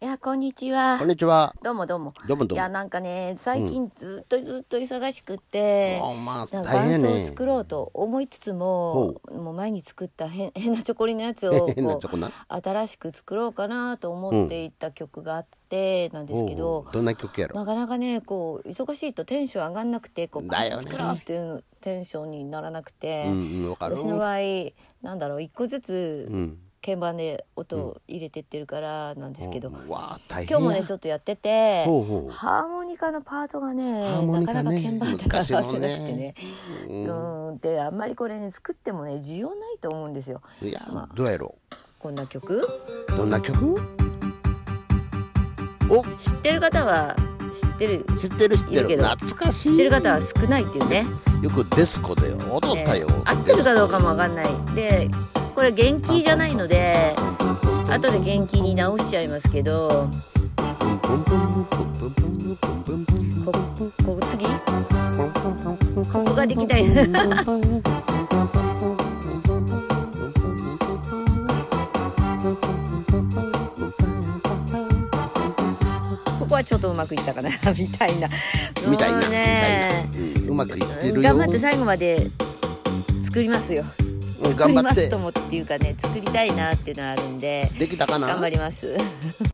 いや、こんにちは。 こんにちは。 どうもどうも。 どうもどうも。 いや、なんかね、最近ずっと忙しくて、 まあなんか大変ね。 伴奏を作ろうと思いつつも、もう前に作った変なチョコリのやつを変なチョコな。 新しく作ろうかなと思っていた曲があってなんですけど、 どんな曲やろ。 なかなかね、こう忙しいとテンション上がんなくて、こうだよね作ろうっていうテンションにならなくて、 わかる。 私の場合なんだろう、一個ずつ、鍵盤で音を入れてってるからなんですけど、 わあ大変今日もねちょっとやってて、 ほうハーモニカのパートがねハーモニカねなかなか鍵盤で難しいもんね合わせなくてね、であんまりこれね作ってもね需要ないと思うんですよ。 いや、どうやろこんな曲どんな曲？お、 知ってる方は知ってる言うけど、 懐かしい。 知ってる方は少ないっていうね。 よくディスコで踊ったよ。 合ってるかどうかもわかんないで、これ元気じゃないので後で元気に直しちゃいますけど、こ次ここができたいここはちょっとうまくいったかなみたいなね、 うまくいってるよ。 頑張って最後まで作りますよ。 頑張って作りますともっていうかね、作りたいなっていうのはあるんで、 できたかな。 頑張ります